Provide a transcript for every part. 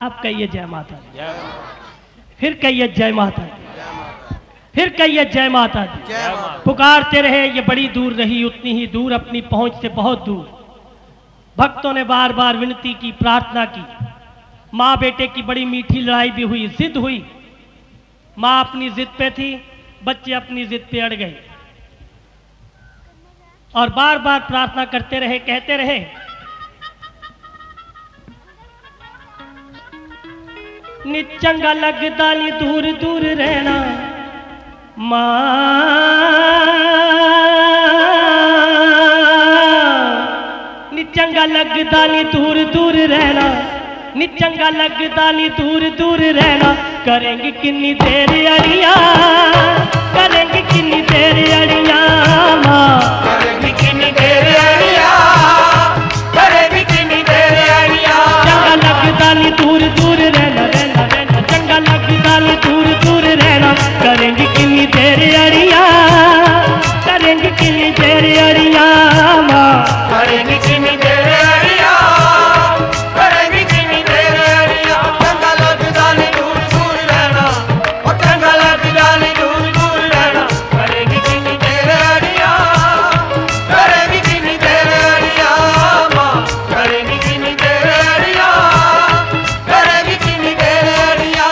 अब कहिए जय माता दी, फिर कहिए जय माता दी, फिर कहिए जय माता दी। पुकारते रहे, ये बड़ी दूर रही, उतनी ही दूर, अपनी पहुंच से बहुत दूर। भक्तों ने बार बार विनती की, प्रार्थना की। माँ बेटे की बड़ी मीठी लड़ाई भी हुई, जिद हुई। माँ अपनी जिद पे थी, बच्चे अपनी जिद पे अड़ गए और बार बार प्रार्थना करते रहे, कहते रहे, नी चंगा लगदा नी दूर दूर रहना मां, नी चंगा लगदा नी दूर दूर रहना, नी चंगा लगदा नी दूर दूर रहना। करेंगे किन्नी देर अड़ियां, करेंगे किन्नी देर अड़ियां मां, करेंगे किन्नी देर अड़ियां, करेंगे किन्नी देर अड़ियां। चंगा लगदा नी दूर दूर रहना, रहना रहना, चंगा लगदा नी दूर दूर रहना। करेंगे किन्नी देर अड़ियां, करेंगे किन्नी देर अड़ियां मां, करेंगे किन्नी देर अड़ियां, करेंगे किन्नी देर अड़ियां। चंगा लगदा नी दूर दूर रहना, ओ चंगा लगदा नी दूर दूर रहना। करेंगे किन्नी देर अड़ियां, करेंगे किन्नी देर अड़ियां मां, करेंगे किन्नी देर अड़ियां, करेंगे किन्नी देर अड़ियां।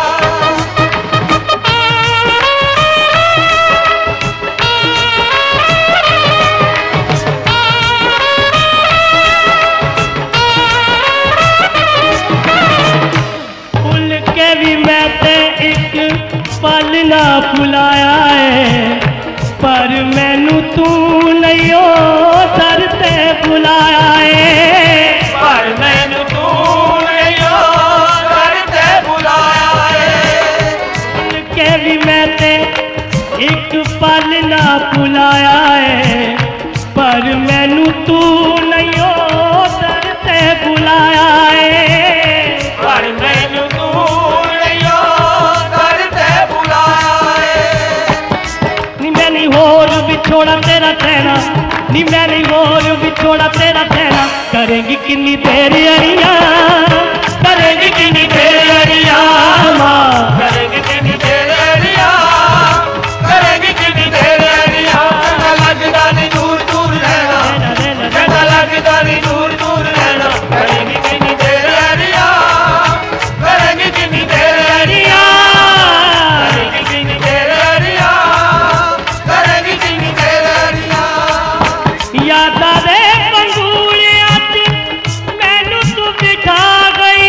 भुल के भी मैं ते एक पल ना भुलाया है, पर मैनू तू नहीं ओ सर ते बुलाया है। पर मैनू तू नहीं करते बुलाया है। भुल के भी मैं ते एक पल ना भुलाया है, पर मैनू तू नहीं ओ सर ते बुलाया है। पर मैनू तू नहीं करते बुलाया है। नी मैं नहीं होर विछोड़ा तेरा ठहना, नी मैं नहीं होर विछोड़ा तेरा ठहना। करेंगी किन्नी देर अड़ियां, करेंगी किन्नी देर अड़ियां मां, करेंगे किन्नी देर अड़ियां, करेंगे किन्नी देर अड़ियां। चंगा लगदा नी दूर दूर रहना, चंगा लगदा नी दूर दूर रहना। करेंगे किन्नी देर अड़ियां, करेंगे किन्नी देर अड़ियां, करेंगे किन्नी देर अड़ियां, करेंगे किन्नी देर अड़ियां। याद आवे पंगूलियां च मैनू तू बिठा गई,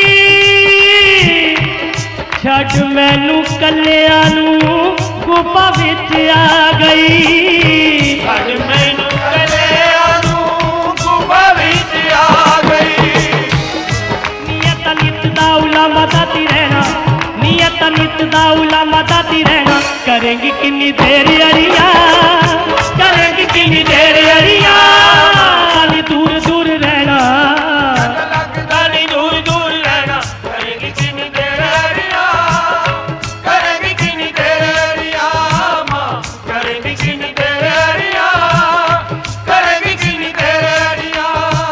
छड़ मैनू कल्लियां नू गुफा विच आ गई। छड़ मैनू कल्लियां नू गुफा विच आ गई। नियत नित दा उलामा दाती रहना, नियत नित दा उलामा दाती रहना। करेंगी किन्नी देर अड़ियां, करेंगी किन्नी देर अड़ियां, नी दूर दूर रहना। लगदा नी दूर दूर रहना। करेंगी किन्नी देर अड़ियां, करेंगी किन्नी देर अड़ियां मां, करेंगी किन्नी देर अड़ियां, करेंगी किन्नी देर अड़ियां।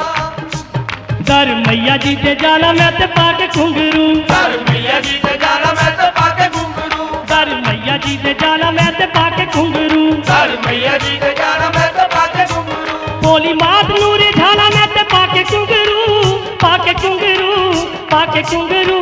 दर मैया जी दे जाना मैं ते पाके घुंघरू, दर मैया जी ते जाना मैं ते पाके घुंघरू, दर मैया जी दे जाना मैं ते पाके घुंघरू। दर मैया जी ते जाना मैं ते पाके घुंघरू। बोली मात नूरी झाला मैं ते पाके घुंघरू, पाके घुंघरू, पाके घुंघरू।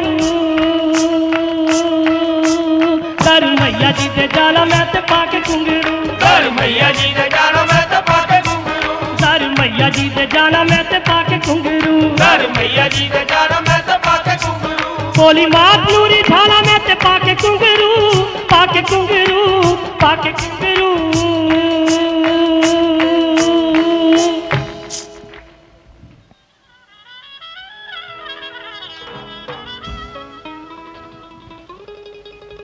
दर मैया जी दे जाना मैं ते पाके घुंघरू, दर मैया जी ते जाना मैं ते पाके घुंघरू, दर मैया जी दे जाना मैं ते पाके घुंघरू। दर मैया जी ते जाना मैं ते पाके घुंघरू। बोली मात नूरी झाला मैं ते पाके घुंघरू, पाके घुंघरू, पाके घुंघरू।